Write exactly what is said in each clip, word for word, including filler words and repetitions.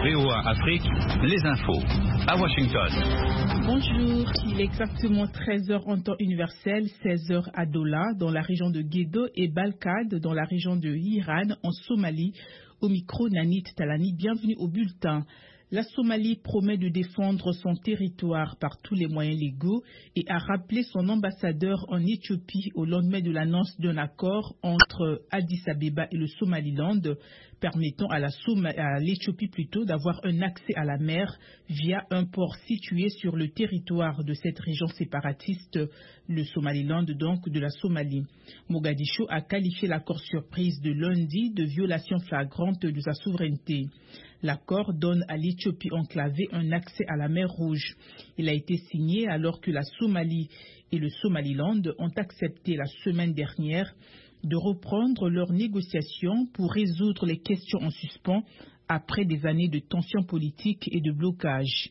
V O A Afrique, les infos à Washington. Bonjour, il est exactement treize heures en temps universel, seize heures à Dola dans la région de Gedo et Balkad dans la région de Hiran en Somalie. Au micro, Nanit Talani, bienvenue au bulletin. La Somalie promet de défendre son territoire par tous les moyens légaux et a rappelé son ambassadeur en Éthiopie au lendemain de l'annonce d'un accord entre Addis Abeba et le Somaliland permettant à la Soma- à l'Éthiopie plutôt d'avoir un accès à la mer via un port situé sur le territoire de cette région séparatiste, le Somaliland donc de la Somalie. Mogadiscio a qualifié l'accord surprise de lundi de violation flagrante de sa souveraineté. L'accord donne à l'Éthiopie enclavée un accès à la mer Rouge. Il a été signé alors que la Somalie et le Somaliland ont accepté la semaine dernière de reprendre leurs négociations pour résoudre les questions en suspens après des années de tensions politiques et de blocage.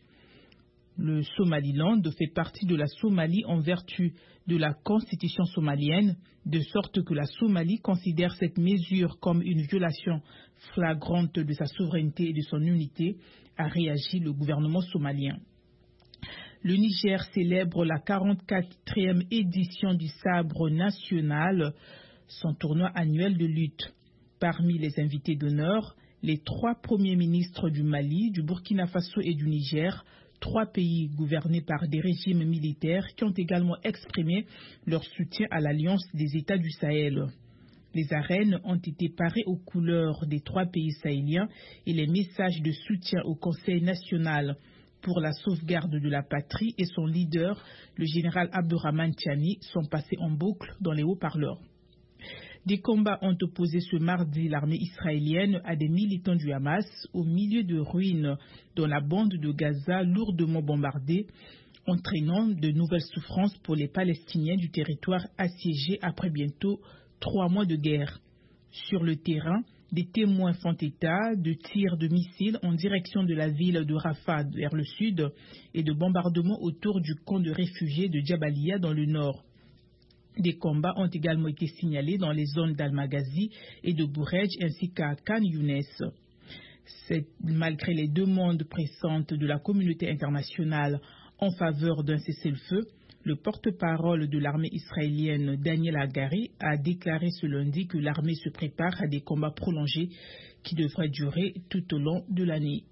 Le Somaliland fait partie de la Somalie en vertu de la constitution somalienne, de sorte que la Somalie considère cette mesure comme une violation flagrante de sa souveraineté et de son unité, a réagi le gouvernement somalien. Le Niger célèbre la quarante-quatrième édition du Sabre national, son tournoi annuel de lutte. Parmi les invités d'honneur, les trois premiers ministres du Mali, du Burkina Faso et du Niger, trois pays gouvernés par des régimes militaires qui ont également exprimé leur soutien à l'Alliance des États du Sahel. Les arènes ont été parées aux couleurs des trois pays sahéliens et les messages de soutien au Conseil national pour la sauvegarde de la patrie et son leader, le général Abdourahmane Tiani, sont passés en boucle dans les haut-parleurs. Des combats ont opposé ce mardi l'armée israélienne à des militants du Hamas au milieu de ruines dans la bande de Gaza lourdement bombardée, entraînant de nouvelles souffrances pour les Palestiniens du territoire assiégé après bientôt trois mois de guerre. Sur le terrain, des témoins font état de tirs de missiles en direction de la ville de Rafah vers le sud et de bombardements autour du camp de réfugiés de Jabalia dans le nord. Des combats ont également été signalés dans les zones d'Al-Maghazi et de Bourej ainsi qu'à Khan Younes. C'est malgré les demandes pressantes de la communauté internationale en faveur d'un cessez-le-feu, le porte-parole de l'armée israélienne Daniel Hagari a déclaré ce lundi que l'armée se prépare à des combats prolongés qui devraient durer tout au long de l'année.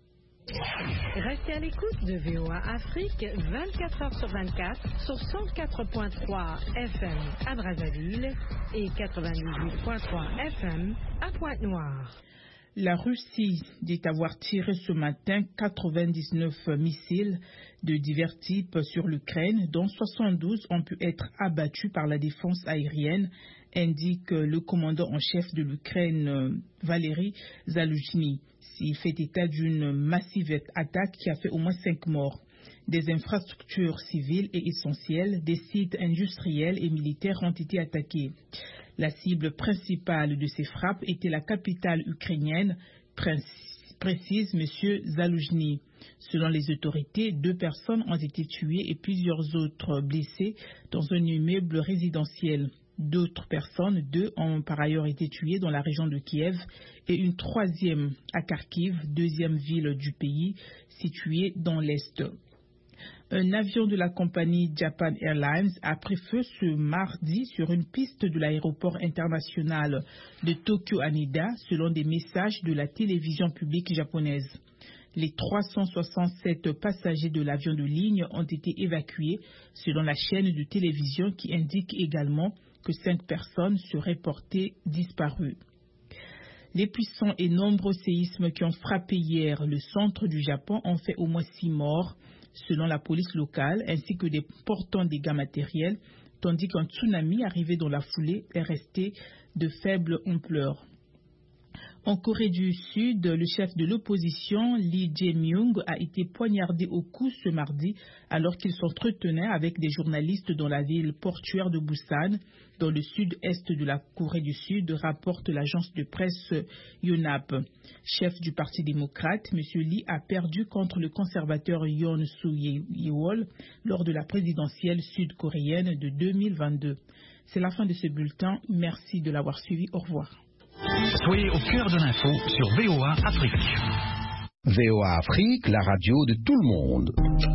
Restez à l'écoute de V O A Afrique vingt-quatre heures sur vingt-quatre sur cent quatre virgule trois F M à Brazzaville et quatre-vingt-dix-huit virgule trois F M à Pointe-Noire. La Russie dit avoir tiré ce matin quatre-vingt-dix-neuf missiles de divers types sur l'Ukraine, dont soixante-douze ont pu être abattus par la défense aérienne, indique le commandant en chef de l'Ukraine, Valery Zaluzhny. Il fait état d'une massive attaque qui a fait au moins cinq morts. Des infrastructures civiles et essentielles, des sites industriels et militaires ont été attaqués. La cible principale de ces frappes était la capitale ukrainienne, précise M. Zaluzhny. Selon les autorités, deux personnes ont été tuées et plusieurs autres blessées dans un immeuble résidentiel. D'autres personnes, deux, ont par ailleurs été tuées dans la région de Kiev et une troisième à Kharkiv, deuxième ville du pays, située dans l'Est. Un avion de la compagnie Japan Airlines a pris feu ce mardi sur une piste de l'aéroport international de Tokyo Haneda, selon des messages de la télévision publique japonaise. Les trois cent soixante-sept passagers de l'avion de ligne ont été évacués, selon la chaîne de télévision qui indique également que cinq personnes seraient portées disparues. Les puissants et nombreux séismes qui ont frappé hier le centre du Japon ont fait au moins six morts, selon la police locale, ainsi que des portants dégâts matériels, tandis qu'un tsunami arrivé dans la foulée est resté de faible ampleur. En Corée du Sud, le chef de l'opposition, Lee Jae-myung, a été poignardé au cou ce mardi alors qu'il s'entretenait avec des journalistes dans la ville portuaire de Busan, dans le sud-est de la Corée du Sud, rapporte l'agence de presse Yonhap. Chef du Parti démocrate, M. Lee a perdu contre le conservateur Yoon Soo-yeol lors de la présidentielle sud-coréenne de deux mille vingt-deux. C'est la fin de ce bulletin. Merci de l'avoir suivi. Au revoir. Soyez au cœur de l'info sur V O A Afrique. V O A Afrique, la radio de tout le monde.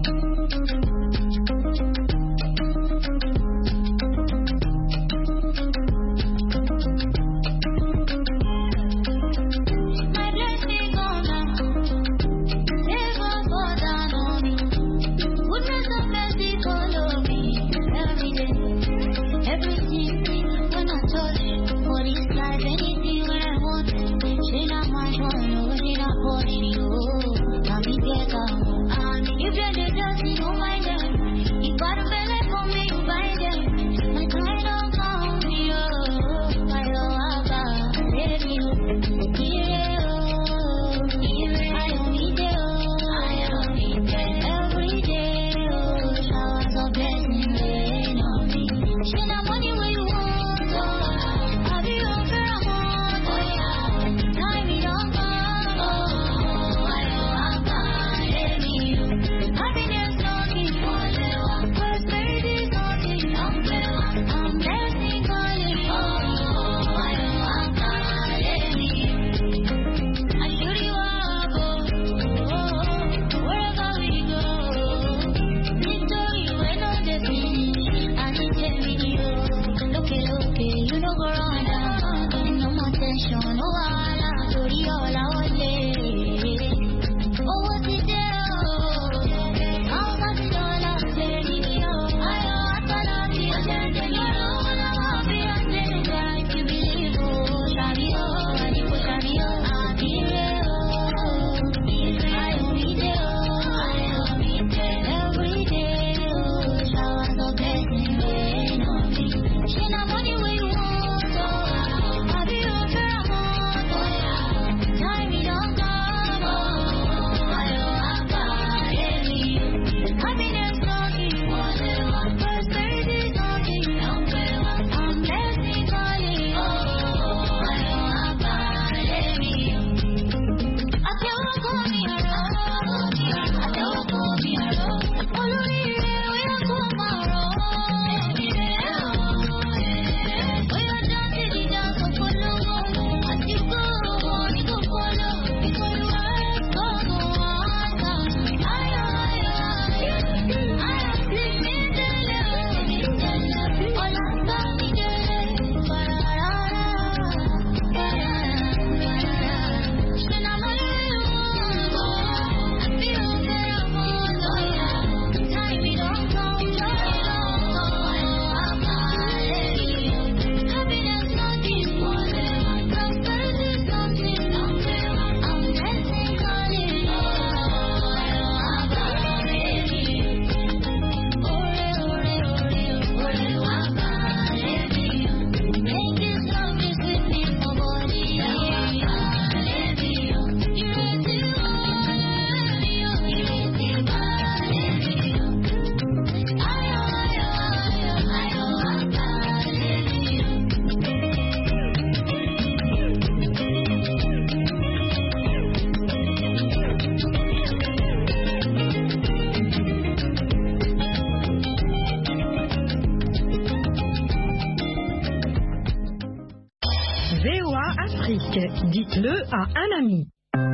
Dites-le à un ami.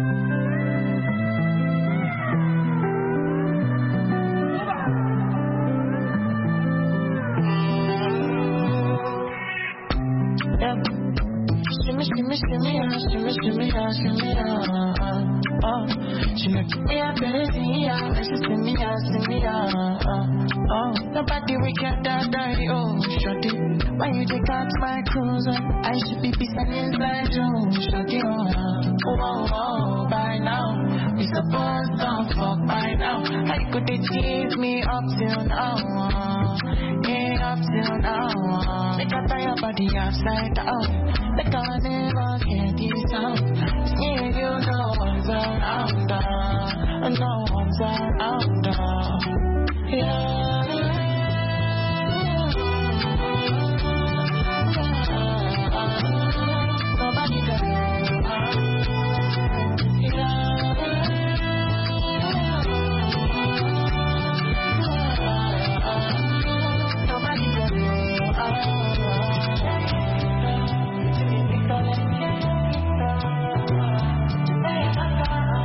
Shimmy, shimmy, shimmy, ah, shimmy, shimmy, ah, shimmy, ah, oh. She make me a busy, ah, she shimmy, ah, shimmy, ah, oh. Nobody will get that dirty, oh, shorty. When you take out my cruiser, I should be peacing inside you, shorty, oh, oh, oh, by now. We supposed to fuck by now. How could they tease me up till now? Yeah, up till now. Make I tie your body upside down. Like I never get this out. Yeah, you know.